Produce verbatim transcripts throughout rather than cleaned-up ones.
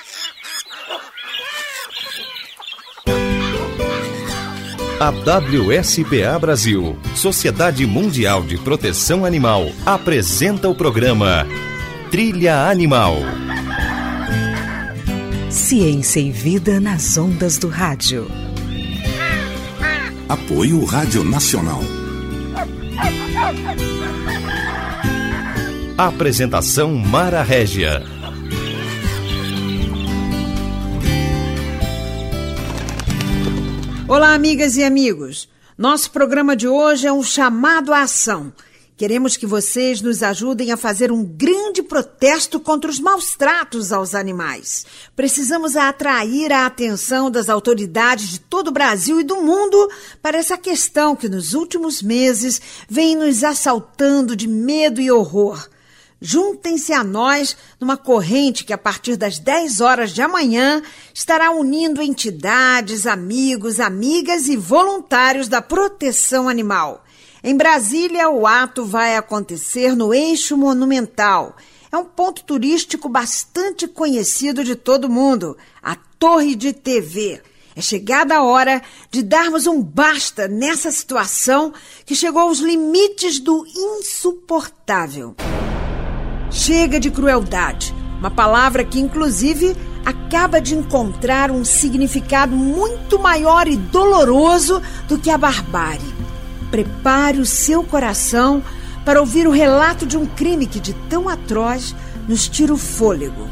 A W S P A Brasil, Sociedade Mundial de Proteção Animal, apresenta o programa Trilha Animal. Ciência e vida nas ondas do rádio. Apoio Rádio Nacional. Apresentação Mara Régia. Olá, amigas e amigos. Nosso programa de hoje é um chamado à ação. Queremos que vocês nos ajudem a fazer um grande protesto contra os maus tratos aos animais. Precisamos atrair a atenção das autoridades de todo o Brasil e do mundo para essa questão que nos últimos meses vem nos assaltando de medo e horror. Juntem-se a nós numa corrente que, a partir das dez horas de amanhã, estará unindo entidades, amigos, amigas e voluntários da proteção animal. Em Brasília, o ato vai acontecer no Eixo Monumental. É um ponto turístico bastante conhecido de todo mundo, a Torre de T V. É chegada a hora de darmos um basta nessa situação que chegou aos limites do insuportável. Chega de crueldade, uma palavra que, inclusive, acaba de encontrar um significado muito maior e doloroso do que a barbárie. Prepare o seu coração para ouvir o relato de um crime que, de tão atroz, nos tira o fôlego.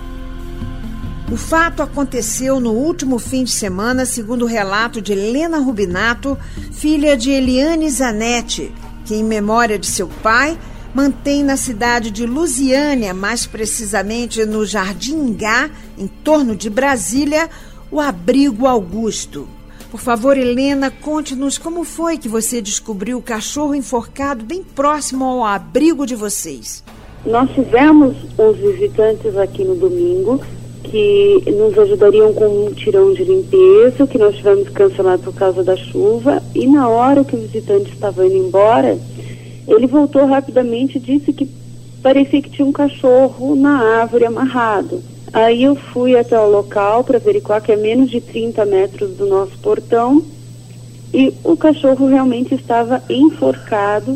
O fato aconteceu no último fim de semana, segundo o relato de Helena Rubinato, filha de Eliane Zanetti, que, em memória de seu pai, mantém na cidade de Lusiânia, mais precisamente no Jardim Ingá, em torno de Brasília, o Abrigo Augusto. Por favor, Helena, conte-nos como foi que você descobriu o cachorro enforcado bem próximo ao abrigo de vocês. Nós tivemos uns visitantes aqui no domingo que nos ajudariam com um tirão de limpeza, que nós tivemos que cancelar por causa da chuva, e na hora que o visitante estava indo embora, ele voltou rapidamente e disse que parecia que tinha um cachorro na árvore amarrado. Aí eu fui até o local para averiguar, que é menos de trinta metros do nosso portão, e o cachorro realmente estava enforcado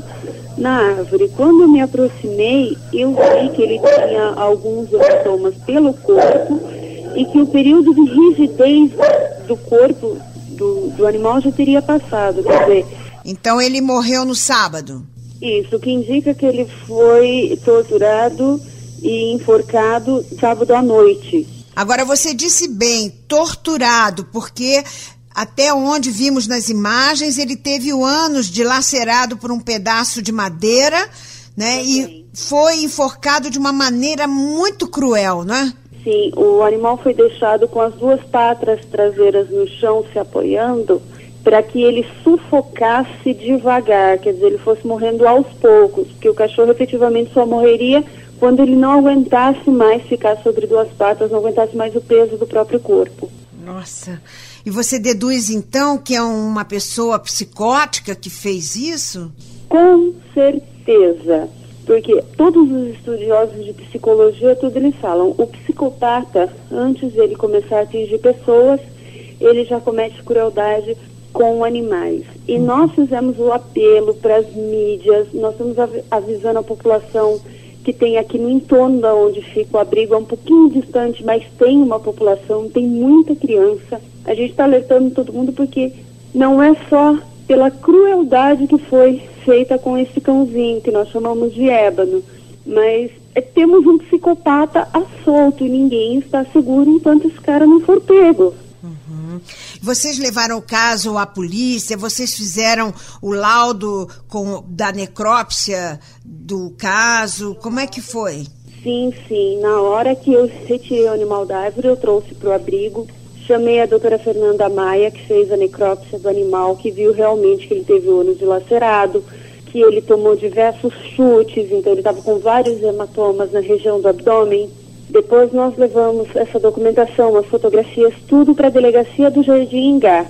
na árvore. Quando eu me aproximei, eu vi que ele tinha alguns hematomas pelo corpo e que o período de rigidez do corpo do, do animal já teria passado. Quer dizer, então ele morreu no sábado? Isso, que indica que ele foi torturado e enforcado sábado à noite. Agora, você disse bem, torturado, porque até onde vimos nas imagens, ele teve o ânus dilacerado por um pedaço de madeira, né? Okay. E foi enforcado de uma maneira muito cruel, não é? Sim, o animal foi deixado com as duas patas traseiras no chão, se apoiando, para que ele sufocasse devagar, quer dizer, ele fosse morrendo aos poucos, porque o cachorro efetivamente só morreria quando ele não aguentasse mais ficar sobre duas patas, não aguentasse mais o peso do próprio corpo. Nossa, e você deduz então que é uma pessoa psicótica que fez isso? Com certeza, porque todos os estudiosos de psicologia, tudo eles falam, o psicopata, antes dele começar a atingir pessoas, ele já comete crueldade com animais. E nós fizemos o apelo para as mídias, nós estamos avisando a população que tem aqui no entorno da onde fica o abrigo, é um pouquinho distante, mas tem uma população, tem muita criança. A gente está alertando todo mundo porque não é só pela crueldade que foi feita com esse cãozinho, que nós chamamos de ébano, mas é, temos um psicopata à solto e ninguém está seguro enquanto esse cara não for pego. Uhum. Vocês levaram o caso à polícia, vocês fizeram o laudo com, da necrópsia do caso, como é que foi? Sim, sim, na hora que eu retirei o animal da árvore, eu trouxe para o abrigo, chamei a doutora Fernanda Maia, que fez a necrópsia do animal, que viu realmente que ele teve o ânus dilacerado, que ele tomou diversos chutes, então ele estava com vários hematomas na região do abdômen. Depois nós levamos essa documentação, as fotografias, tudo para a delegacia do Jardim Ingá.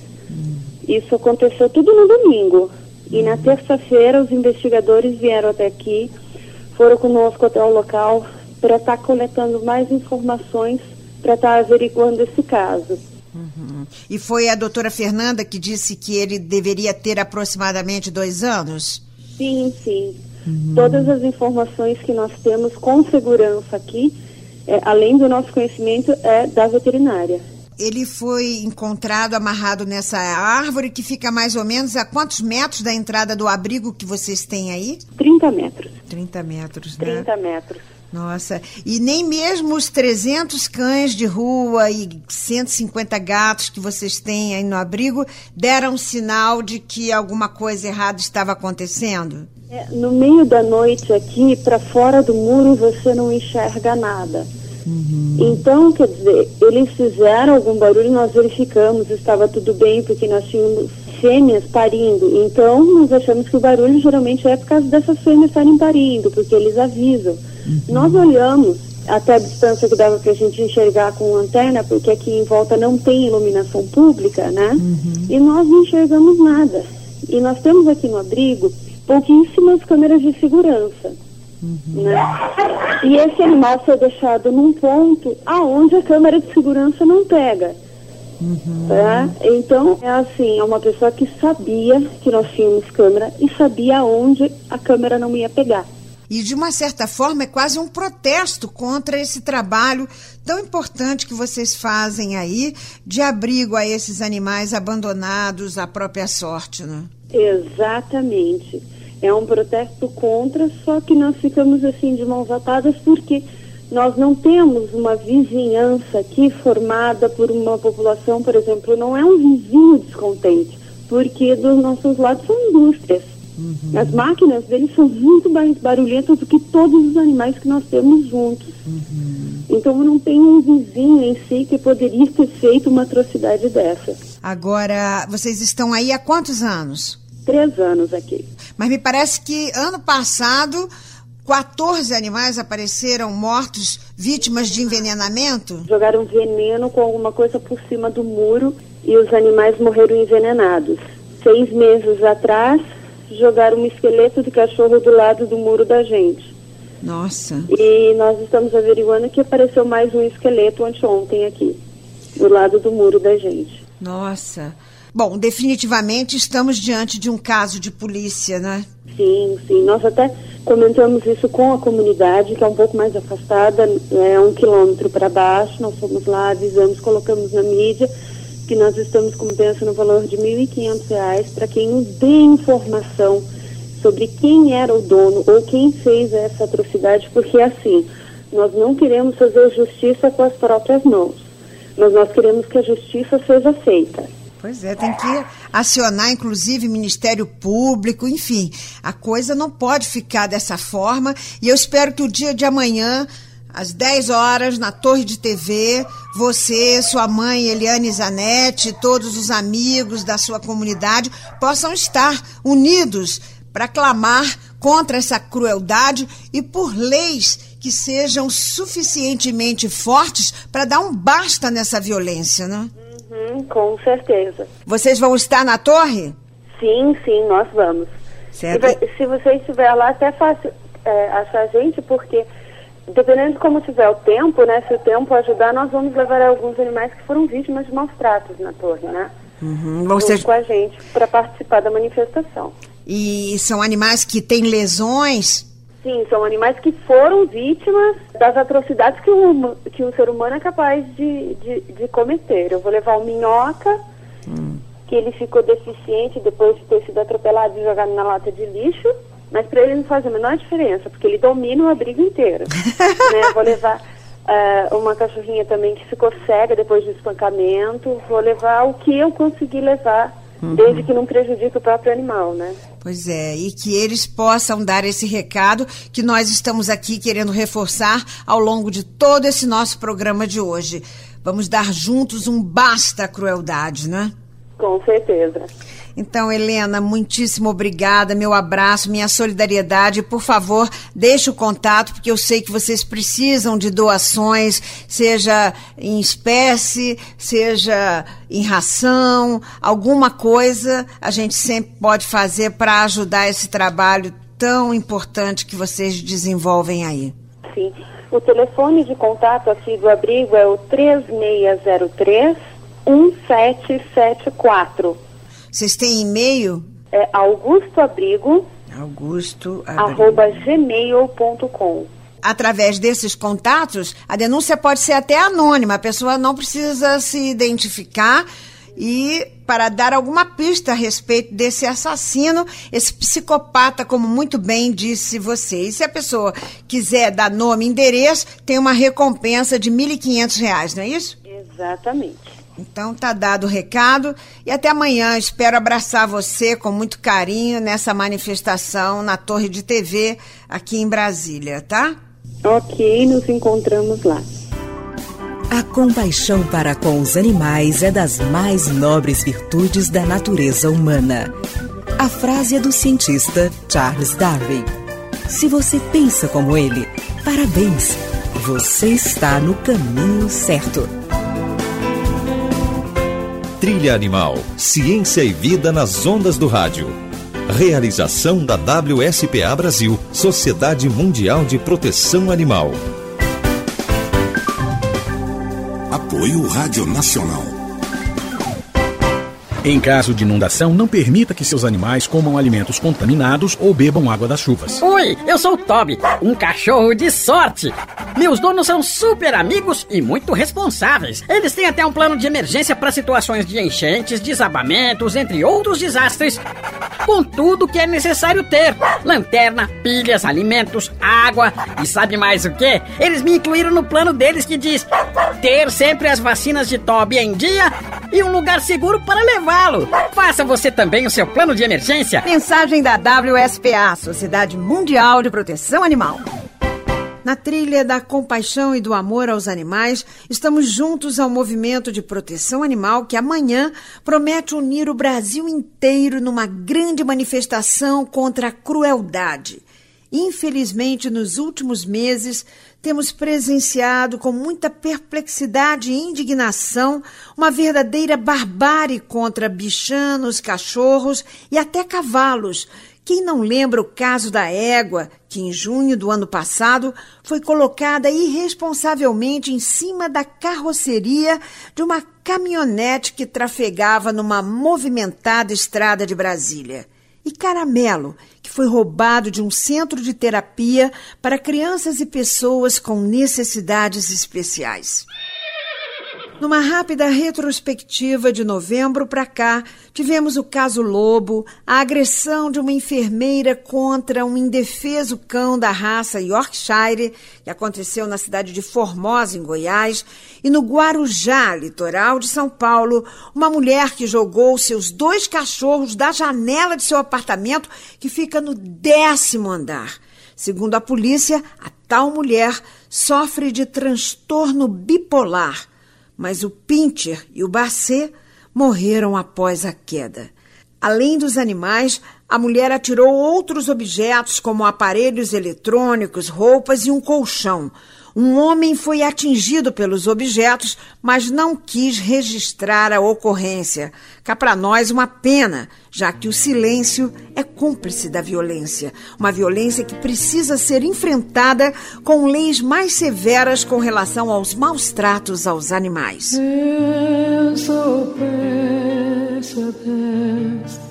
Isso aconteceu tudo no domingo. E na terça-feira os investigadores vieram até aqui, foram conosco até o local para estar coletando mais informações para estar averiguando esse caso. Uhum. E foi a doutora Fernanda que disse que ele deveria ter aproximadamente dois anos? Sim, sim. Uhum. Todas as informações que nós temos com segurança aqui, é, além do nosso conhecimento, é da veterinária. Ele foi encontrado amarrado nessa árvore que fica mais ou menos a quantos metros da entrada do abrigo que vocês têm aí? trinta metros. trinta metros, né? trinta metros. Nossa, e nem mesmo os trezentos cães de rua e cento e cinquenta gatos que vocês têm aí no abrigo deram sinal de que alguma coisa errada estava acontecendo? É, no meio da noite aqui, para fora do muro, você não enxerga nada. Uhum. Então, quer dizer, eles fizeram algum barulho, nós verificamos, estava tudo bem, porque nós tínhamos fêmeas parindo. Então, nós achamos que o barulho geralmente é por causa dessas fêmeas estarem parindo, porque eles avisam. Uhum. Nós olhamos até a distância que dava para a gente enxergar com lanterna, porque aqui em volta não tem iluminação pública, né? Uhum. E nós não enxergamos nada. E nós temos aqui no abrigo pouquíssimas câmeras de segurança. Uhum. Né? E esse animal foi deixado num ponto aonde a câmera de segurança não pega. Uhum. Tá? Então, é assim, é uma pessoa que sabia que nós tínhamos câmera e sabia aonde a câmera não ia pegar. E, de uma certa forma, é quase um protesto contra esse trabalho tão importante que vocês fazem aí de abrigo a esses animais abandonados à própria sorte, né? Exatamente. É um protesto contra, só que nós ficamos assim de mãos atadas porque nós não temos uma vizinhança aqui formada por uma população, por exemplo, não é um vizinho descontente, porque dos nossos lados são indústrias. Uhum. As máquinas deles são muito mais barulhentas do que todos os animais que nós temos juntos. Uhum. Então não tem um vizinho em si que poderia ter feito uma atrocidade dessa. Agora, vocês estão aí há quantos anos? Três anos aqui. Mas me parece que ano passado, quatorze animais apareceram mortos, vítimas de envenenamento? Jogaram veneno com alguma coisa por cima do muro e os animais morreram envenenados. Seis meses atrás, jogaram um esqueleto de cachorro do lado do muro da gente. Nossa. E nós estamos averiguando que apareceu mais um esqueleto anteontem aqui, do lado do muro da gente. Nossa. Bom, definitivamente estamos diante de um caso de polícia, né? Sim, sim. Nós até comentamos isso com a comunidade, que é um pouco mais afastada, é um quilômetro para baixo. Nós fomos lá, avisamos, colocamos na mídia que nós estamos com pensa no valor de mil e quinhentos reais para quem nos dê informação sobre quem era o dono ou quem fez essa atrocidade, porque assim, nós não queremos fazer justiça com as próprias mãos, mas nós queremos que a justiça seja feita. Pois é, tem que acionar, inclusive, Ministério Público, enfim, a coisa não pode ficar dessa forma, e eu espero que o dia de amanhã, às dez horas, na Torre de T V, você, sua mãe, Eliane Zanetti, todos os amigos da sua comunidade possam estar unidos para clamar contra essa crueldade e por leis que sejam suficientemente fortes para dar um basta nessa violência, né? Uhum, com certeza. Vocês vão estar na torre? Sim, sim, nós vamos. Certo. Se, se você estiver lá, até é fácil é, achar a gente, porque dependendo de como tiver o tempo, né, se o tempo ajudar, nós vamos levar alguns animais que foram vítimas de maus tratos na torre, né? Uhum. Você... com a gente, para participar da manifestação. E são animais que têm lesões? Sim, são animais que foram vítimas das atrocidades que o, que o ser humano é capaz de, de, de cometer. Eu vou levar o Minhoca, hum. que ele ficou deficiente depois de ter sido atropelado e jogado na lata de lixo, mas para ele não faz a menor diferença, porque ele domina o abrigo inteiro. Né? Eu vou levar uh, uma cachorrinha também que ficou cega depois do espancamento. Vou levar o que eu consegui levar, uhum. desde que não prejudique o próprio animal, né? Pois é, e que eles possam dar esse recado que nós estamos aqui querendo reforçar ao longo de todo esse nosso programa de hoje. Vamos dar juntos um basta à crueldade, né? Com certeza. Então, Helena, muitíssimo obrigada, meu abraço, minha solidariedade. Por favor, deixe o contato, porque eu sei que vocês precisam de doações, seja em espécie, seja em ração, alguma coisa a gente sempre pode fazer para ajudar esse trabalho tão importante que vocês desenvolvem aí. Sim. O telefone de contato aqui do abrigo é o três seis zero três, um sete sete quatro. Vocês têm e-mail? É augustoabrigo, Augusto arroba gmail ponto com. Através desses contatos, a denúncia pode ser até anônima, a pessoa não precisa se identificar e para dar alguma pista a respeito desse assassino, esse psicopata, como muito bem disse você. E se a pessoa quiser dar nome e endereço, tem uma recompensa de mil e quinhentos reais, não é isso? Exatamente. Então tá dado o recado e até amanhã. Espero abraçar você com muito carinho nessa manifestação na Torre de T V aqui em Brasília, tá? Ok, nos encontramos lá. A compaixão para com os animais é das mais nobres virtudes da natureza humana. A frase é do cientista Charles Darwin. Se você pensa como ele, parabéns, você está no caminho certo. Trilha Animal, ciência e vida nas ondas do rádio. Realização da W S P A Brasil, Sociedade Mundial de Proteção Animal. Apoio Rádio Nacional. Em caso de inundação, não permita que seus animais comam alimentos contaminados ou bebam água das chuvas. Oi, eu sou o Toby, um cachorro de sorte. Meus donos são super amigos e muito responsáveis. Eles têm até um plano de emergência para situações de enchentes, desabamentos, entre outros desastres. Com tudo que é necessário ter. Lanterna, pilhas, alimentos, água e sabe mais o quê? Eles me incluíram no plano deles que diz ter sempre as vacinas de Toby em dia e um lugar seguro para levá-lo. Faça você também o seu plano de emergência. Mensagem da W S P A, Sociedade Mundial de Proteção Animal. Na trilha da compaixão e do amor aos animais, estamos juntos ao movimento de proteção animal que amanhã promete unir o Brasil inteiro numa grande manifestação contra a crueldade. Infelizmente, nos últimos meses, temos presenciado com muita perplexidade e indignação uma verdadeira barbárie contra bichanos, cachorros e até cavalos. Quem não lembra o caso da égua, que em junho do ano passado foi colocada irresponsavelmente em cima da carroceria de uma caminhonete que trafegava numa movimentada estrada de Brasília? E Caramelo, que foi roubado de um centro de terapia para crianças e pessoas com necessidades especiais. Numa rápida retrospectiva de novembro para cá, tivemos o caso Lobo, a agressão de uma enfermeira contra um indefeso cão da raça Yorkshire, que aconteceu na cidade de Formosa, em Goiás, e no Guarujá, litoral de São Paulo, uma mulher que jogou seus dois cachorros da janela de seu apartamento, que fica no décimo andar. Segundo a polícia, a tal mulher sofre de transtorno bipolar, mas o Pincher e o Bacê morreram após a queda. Além dos animais, a mulher atirou outros objetos como aparelhos eletrônicos, roupas e um colchão. Um homem foi atingido pelos objetos, mas não quis registrar a ocorrência. Cá para nós uma pena, já que o silêncio é cúmplice da violência. Uma violência que precisa ser enfrentada com leis mais severas com relação aos maus tratos aos animais. Eu sou preso a Deus,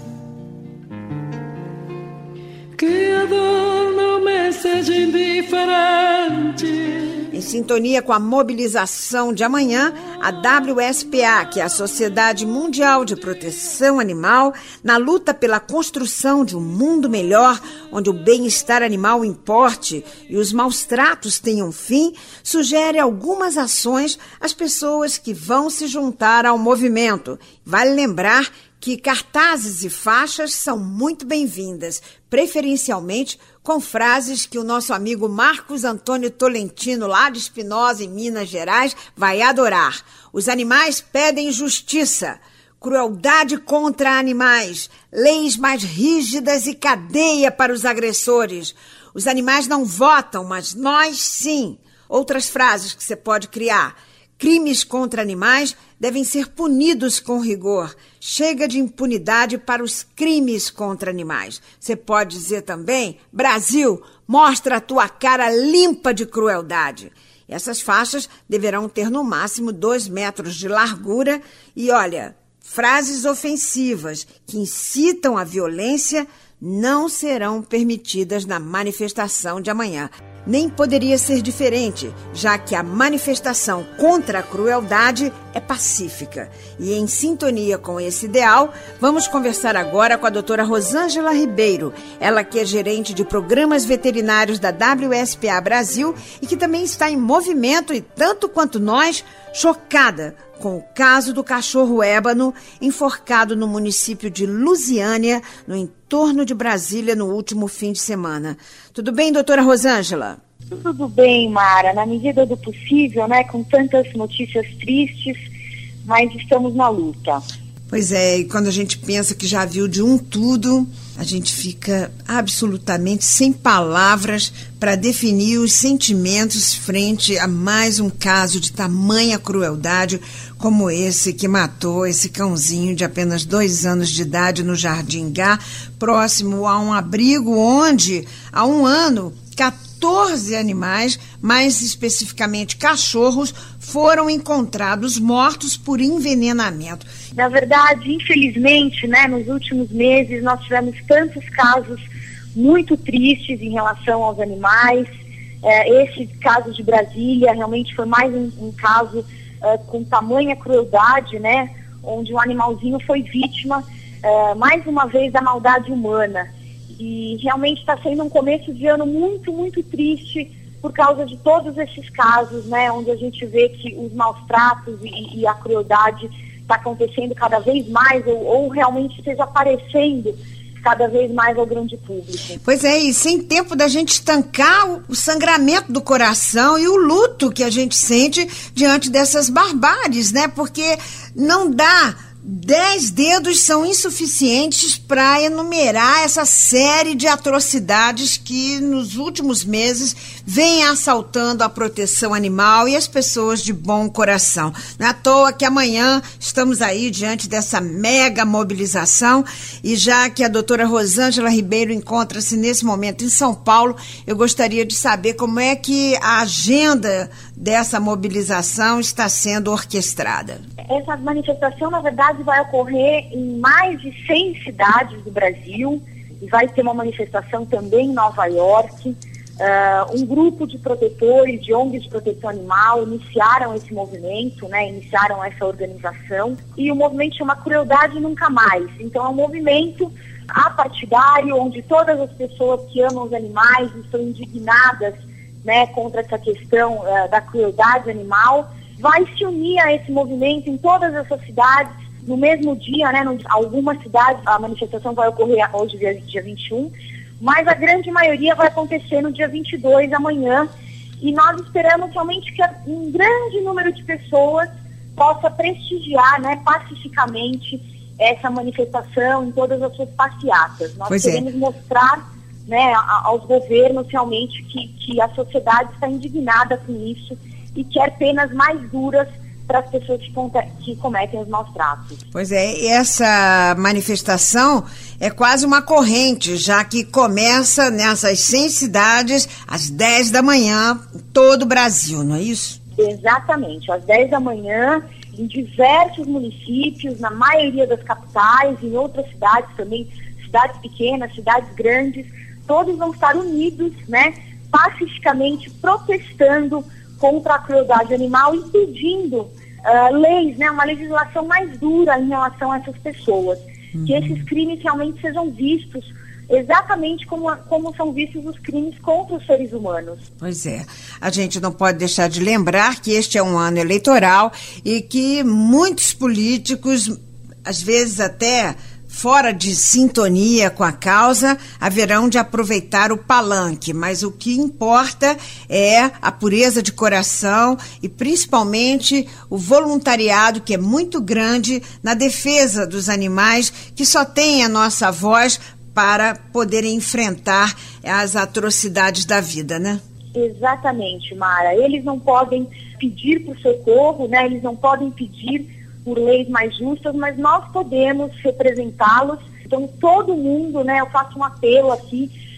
que a dor não me seja indiferente. Em sintonia com a mobilização de amanhã, a W S P A, que é a Sociedade Mundial de Proteção Animal, na luta pela construção de um mundo melhor, onde o bem-estar animal importe e os maus tratos tenham fim, sugere algumas ações às pessoas que vão se juntar ao movimento. Vale lembrar que cartazes e faixas são muito bem-vindas, preferencialmente com frases que o nosso amigo Marcos Antônio Tolentino, lá de Espinosa, em Minas Gerais, vai adorar. Os animais pedem justiça, crueldade contra animais, leis mais rígidas e cadeia para os agressores. Os animais não votam, mas nós sim. Outras frases que você pode criar. Crimes contra animais devem ser punidos com rigor. Chega de impunidade para os crimes contra animais. Você pode dizer também, Brasil, Mostra a tua cara limpa de crueldade. Essas faixas deverão ter no máximo dois metros de largura e, olha, frases ofensivas que incitam a violência não serão permitidas na manifestação de amanhã. Nem poderia ser diferente, já que a manifestação contra a crueldade é pacífica. E em sintonia com esse ideal, vamos conversar agora com a doutora Rosângela Ribeiro, ela que é gerente de programas veterinários da W S P A Brasil e que também está em movimento e, tanto quanto nós, chocada com o caso do cachorro ébano enforcado no município de Lusiânia, no entorno de Brasília, no último fim de semana. Tudo bem, doutora Rosângela? Tudo bem, Mara, na medida do possível, né, com tantas notícias tristes, mas estamos na luta. Pois é, e quando a gente pensa que já viu de um tudo, a gente fica absolutamente sem palavras para definir os sentimentos frente a mais um caso de tamanha crueldade como esse que matou esse cãozinho de apenas dois anos de idade no Jardim Gá, próximo a um abrigo onde, há um ano, quatorze animais, mais especificamente cachorros, foram encontrados mortos por envenenamento. Na verdade, infelizmente, né, nos últimos meses nós tivemos tantos casos muito tristes em relação aos animais. É, esse caso de Brasília realmente foi mais um, um caso é, com tamanha crueldade, né, onde um animalzinho foi vítima, é, mais uma vez, da maldade humana. E realmente está sendo um começo de ano muito, muito triste por causa de todos esses casos, né, onde a gente vê que os maus tratos e, e a crueldade está acontecendo cada vez mais ou, ou realmente esteja aparecendo cada vez mais ao grande público. Pois é, e sem tempo da gente estancar o, o sangramento do coração e o luto que a gente sente diante dessas barbáries, né, porque não dá... Dez dedos são insuficientes para enumerar essa série de atrocidades que nos últimos meses vem assaltando a proteção animal e as pessoas de bom coração. Não é à toa que amanhã estamos aí diante dessa mega mobilização e já que a doutora Rosângela Ribeiro encontra-se nesse momento em São Paulo, eu gostaria de saber como é que a agenda dessa mobilização está sendo orquestrada. Essa manifestação, na verdade, vai ocorrer em mais de cem cidades do Brasil e vai ter uma manifestação também em Nova York. Uh, um grupo de protetores, de O N Gs de proteção animal, iniciaram esse movimento, né, iniciaram essa organização, e o movimento chama Crueldade Nunca Mais. Então é um movimento apartidário, onde todas as pessoas que amam os animais estão indignadas, né, contra essa questão uh, da crueldade animal, vai se unir a esse movimento em todas essas cidades, no mesmo dia, né, em algumas cidades a manifestação vai ocorrer hoje, dia, dia vinte e um, mas a grande maioria vai acontecer no dia vinte e dois, amanhã, e nós esperamos realmente que um grande número de pessoas possa prestigiar, né, pacificamente essa manifestação em todas as suas passeatas. Nós pois queremos é. mostrar, né, aos governos realmente que, que a sociedade está indignada com isso e quer penas mais duras para as pessoas que, que cometem os maus tratos. Pois é, e essa manifestação é quase uma corrente, já que começa nessas cem cidades às dez da manhã, em todo o Brasil, não é isso? Exatamente, às dez da manhã, em diversos municípios, na maioria das capitais, em outras cidades também, cidades pequenas, cidades grandes, todos vão estar unidos, né, pacificamente protestando contra a crueldade animal e pedindo uh, leis, né, uma legislação mais dura em relação a essas pessoas. Uhum. Que esses crimes realmente sejam vistos exatamente como, como são vistos os crimes contra os seres humanos. Pois é. A gente não pode deixar de lembrar que este é um ano eleitoral e que muitos políticos, às vezes até fora de sintonia com a causa, haverão de aproveitar o palanque, mas o que importa é a pureza de coração e principalmente o voluntariado, que é muito grande na defesa dos animais, que só tem a nossa voz para poderem enfrentar as atrocidades da vida, né? Exatamente, Mara. Eles não podem pedir por socorro, né? Eles não podem pedir por leis mais justas, mas nós podemos representá-los. Então, todo mundo, né, eu faço um apelo aqui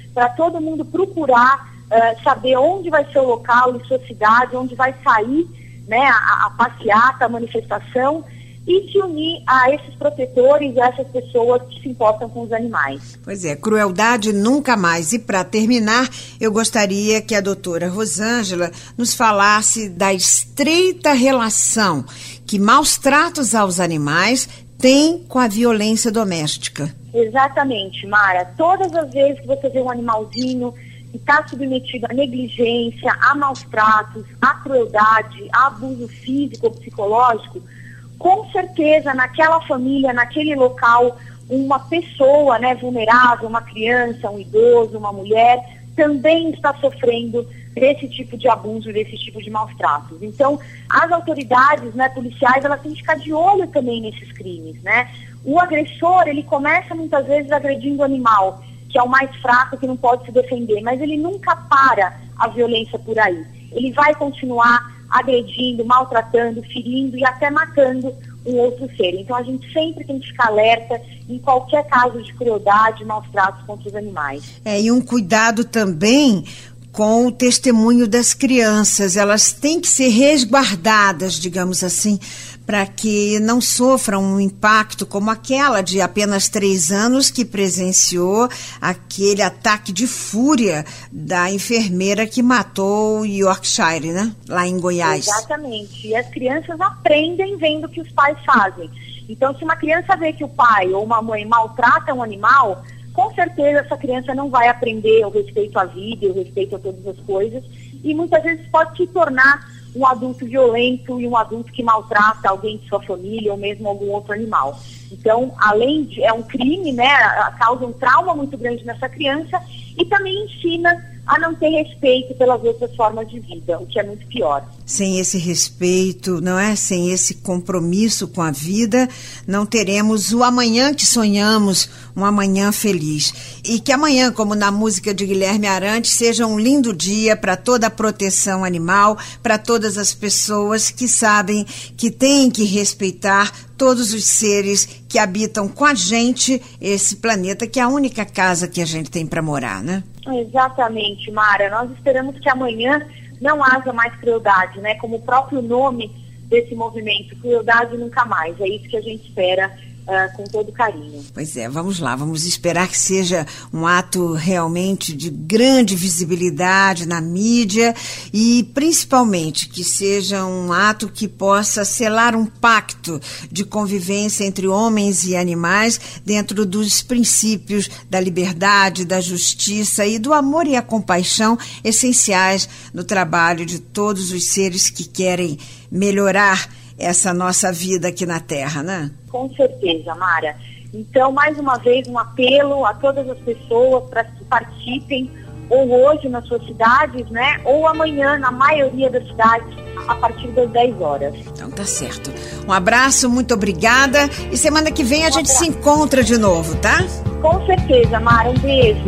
para todo mundo procurar uh, saber onde vai ser o local em sua cidade, onde vai sair, né, a, a passeata, a manifestação, e se unir a esses protetores, a essas pessoas que se importam com os animais. Pois é, crueldade nunca mais. E para terminar, eu gostaria que a doutora Rosângela nos falasse da estreita relação que maus tratos aos animais têm com a violência doméstica. Exatamente, Mara. Todas as vezes que você vê um animalzinho que está submetido à negligência, a maus tratos, a crueldade, a abuso físico ou psicológico, com certeza naquela família, naquele local, uma pessoa, né, vulnerável, uma criança, um idoso, uma mulher, também está sofrendo desse tipo de abuso, desse tipo de maus tratos. Então, as autoridades, né, policiais, elas têm que ficar de olho também nesses crimes, né? O agressor, ele começa muitas vezes agredindo o animal, que é o mais fraco, que não pode se defender, mas ele nunca para a violência por aí. Ele vai continuar agredindo, maltratando, ferindo e até matando um outro ser. Então a gente sempre tem que ficar alerta em qualquer caso de crueldade, maus tratos contra os animais. É, e um cuidado também com o testemunho das crianças. Elas têm que ser resguardadas, digamos assim, para que não sofram um impacto como aquela de apenas três anos que presenciou aquele ataque de fúria da enfermeira que matou o Yorkshire, né? Lá em Goiás. Exatamente. E as crianças aprendem vendo o que os pais fazem. Então, se uma criança vê que o pai ou uma mãe maltrata um animal, com certeza essa criança não vai aprender o respeito à vida, o respeito a todas as coisas, e muitas vezes pode se tornar um adulto violento e um adulto que maltrata alguém de sua família ou mesmo algum outro animal. Então, além de, é um crime, né, causa um trauma muito grande nessa criança e também ensina a não ter respeito pelas outras formas de vida, o que é muito pior. Sem esse respeito, não é? Sem esse compromisso com a vida, não teremos o amanhã que sonhamos, um amanhã feliz. E que amanhã, como na música de Guilherme Arantes, seja um lindo dia para toda a proteção animal, para todas as pessoas que sabem que têm que respeitar todos os seres que habitam com a gente esse planeta, que é a única casa que a gente tem para morar, né? Exatamente, Mara. Nós esperamos que amanhã não haja mais crueldade, né? Como o próprio nome desse movimento, crueldade nunca mais. É isso que a gente espera uh, com todo carinho. Pois é, vamos lá, vamos esperar que seja um ato realmente de grande visibilidade na mídia e principalmente que seja um ato que possa selar um pacto de convivência entre homens e animais dentro dos princípios da liberdade, da justiça e do amor e a compaixão essenciais no trabalho de todos os seres que querem melhorar essa nossa vida aqui na Terra, né? Com certeza, Mara. Então, mais uma vez, um apelo a todas as pessoas para que participem, ou hoje nas suas cidades, né? Ou amanhã, na maioria das cidades, a partir das dez horas. Então tá certo. Um abraço, muito obrigada. E semana que vem a um gente abraço. Se encontra de novo, tá? Com certeza, Mara. Um beijo.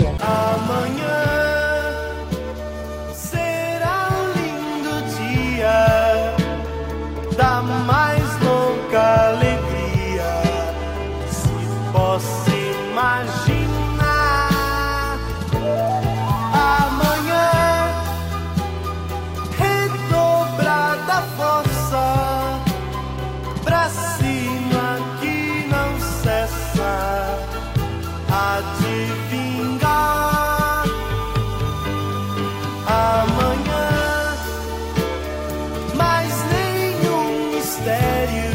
Amanhã será um lindo dia da mais louca alegria se posso imaginar. Amanhã redobrada força pra cima que não cessa a de vingar. Amanhã mais nenhum mistério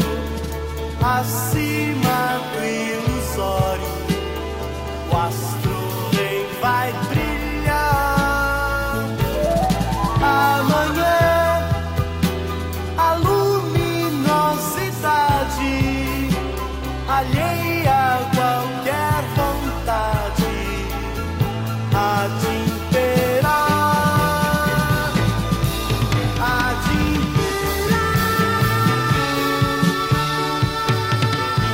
acima do ilusório, o astro-rei vai brilhar. Amanhã a luminosidade alheia a qualquer vontade há de imperar, há de imperar.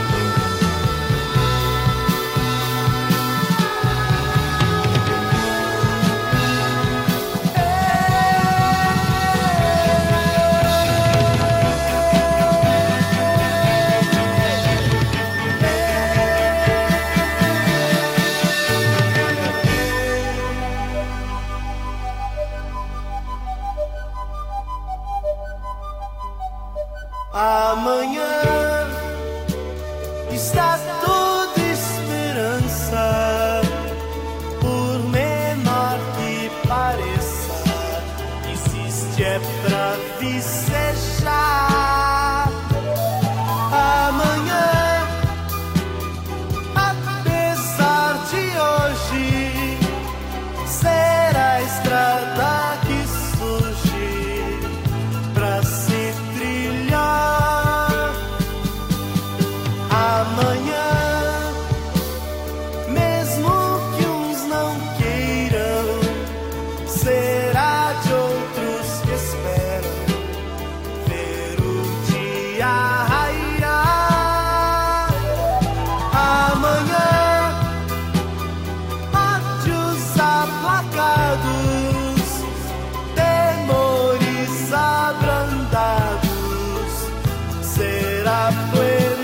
Amanhã está toda esperança, por menor que pareça, existe é pra vicejar. Amanhã, apesar de hoje, será a estrada que surge pra se trilhar. Amanhã, mesmo que uns não queiram, será de outros que esperam ver o dia raiar. Amanhã, há de os aplacados, temores abrandados, será pleno.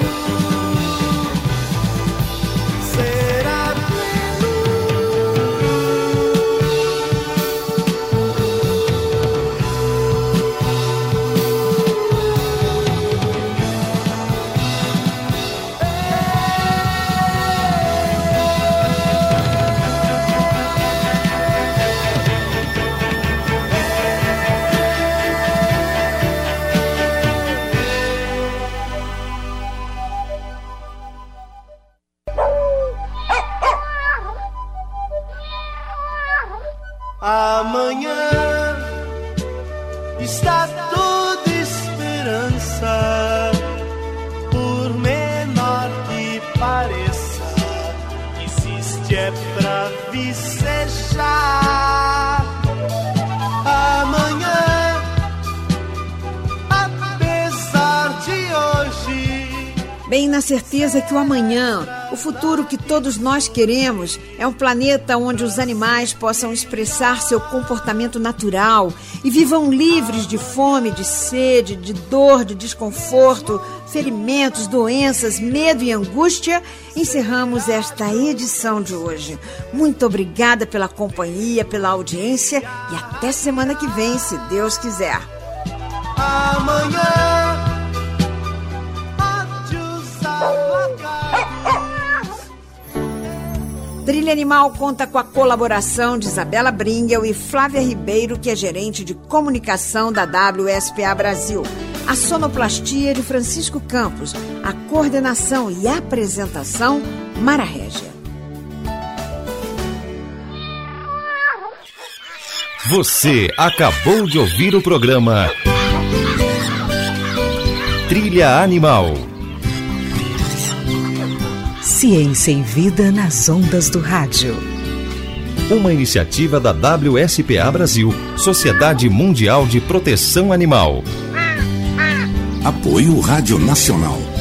Será pleno. Amanhã está toda esperança, por menor que pareça, existe é pra vicejar. Amanhã, apesar de hoje. Bem na certeza que o amanhã, o futuro que todos nós queremos, é um planeta onde os animais possam expressar seu comportamento natural e vivam livres de fome, de sede, de dor, de desconforto, ferimentos, doenças, medo e angústia. Encerramos esta edição de hoje. Muito obrigada pela companhia, pela audiência e até semana que vem, se Deus quiser. Amanhã, há de os aplacados. Trilha Animal conta com a colaboração de Isabela Bringel e Flávia Ribeiro, que é gerente de comunicação da W S P A Brasil. A sonoplastia de Francisco Campos. A coordenação e apresentação, Mara Régia. Você acabou de ouvir o programa Trilha Animal. Ciência em Vida nas ondas do rádio. Uma iniciativa da W S P A Brasil, Sociedade Mundial de Proteção Animal. Apoio Rádio Nacional.